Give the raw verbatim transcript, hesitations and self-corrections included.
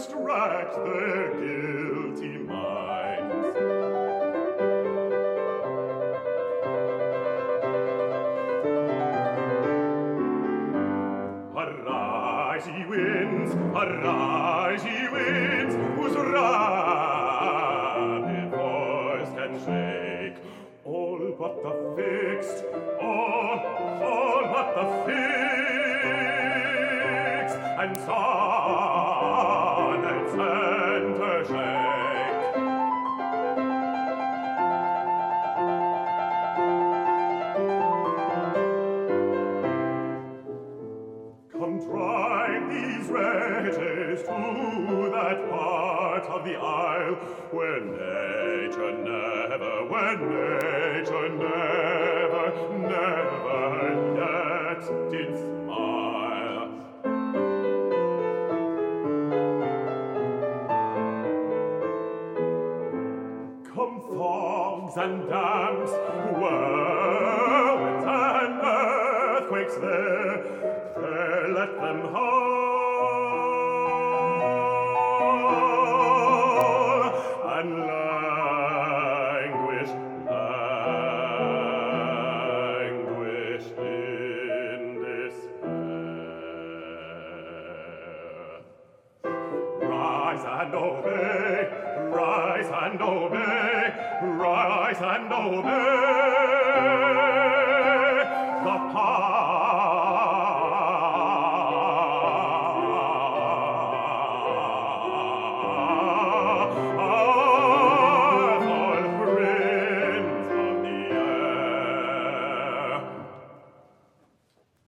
distract their guilty minds. Arise, ye winds, arise, ye winds, whose rapid voice can shake all but the fixed, all, all but the fixed, and sonnets enter shake. Come drive these wretches to that part of the isle where nature never, where nature never, never yet did smile. Come fogs and damps, whirlwinds and earthquakes there, there let them howl and languish, languish in despair. Rise and obey, rise and obey, rise and obey.